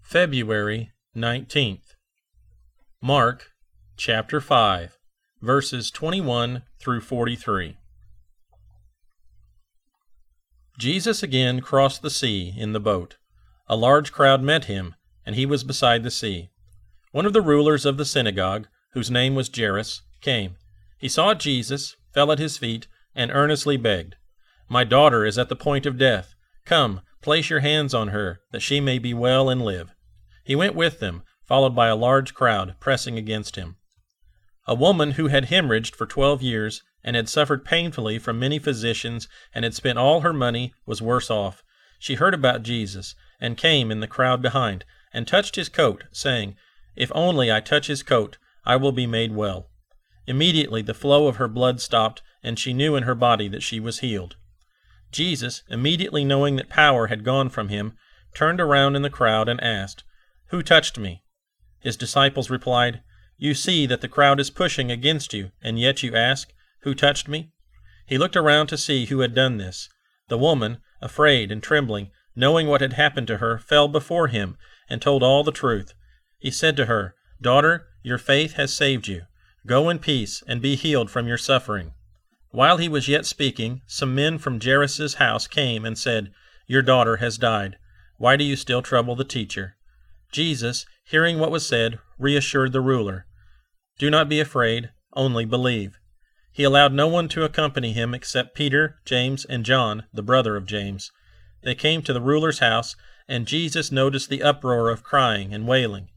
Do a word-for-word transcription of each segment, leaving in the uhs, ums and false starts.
February nineteenth. Mark chapter five, verses twenty-one through forty-three. Jesus again crossed the sea in the boat. A large crowd met him, and he was beside the sea. One of the rulers of the synagogue, whose name was Jairus, came. He saw Jesus, fell at his feet, and earnestly begged, "My daughter is at the point of death. Come, place your hands on her, that she may be well and live." He went with them, followed by a large crowd pressing against him. A woman who had hemorrhaged for twelve years, and had suffered painfully from many physicians, and had spent all her money, was worse off. She heard about Jesus, and came in the crowd behind, and touched his coat, saying, "If only I touch his coat, I will be made well." Immediately the flow of her blood stopped, and she knew in her body that she was healed. Jesus, immediately knowing that power had gone from him, turned around in the crowd and asked, "Who touched me?" His disciples replied, "You see that the crowd is pushing against you, and yet you ask, 'Who touched me?'" He looked around to see who had done this. The woman, afraid and trembling, knowing what had happened to her, fell before him and told all the truth. He said to her, "Daughter, your faith has saved you. Go in peace and be healed from your suffering." While he was yet speaking, some men from Jairus' house came and said, "Your daughter has died. Why do you still trouble the teacher?" Jesus, hearing what was said, reassured the ruler. "Do not be afraid, only believe." He allowed no one to accompany him except Peter, James, and John, the brother of James. They came to the ruler's house, and Jesus noticed the uproar of crying and wailing.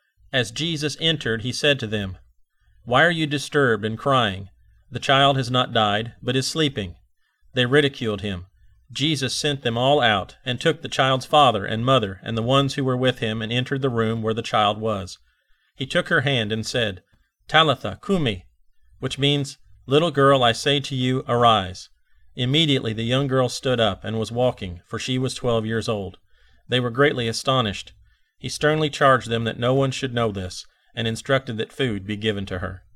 As Jesus entered, he said to them, "Why are you disturbed and crying? The child has not died, but is sleeping." They ridiculed him. Jesus sent them all out, and took the child's father and mother and the ones who were with him, and entered the room where the child was. He took her hand and said, "Talitha cumi," which means, "Little girl, I say to you, arise." Immediately the young girl stood up and was walking, for she was twelve years old. They were greatly astonished. He sternly charged them that no one should know this, and instructed that food be given to her.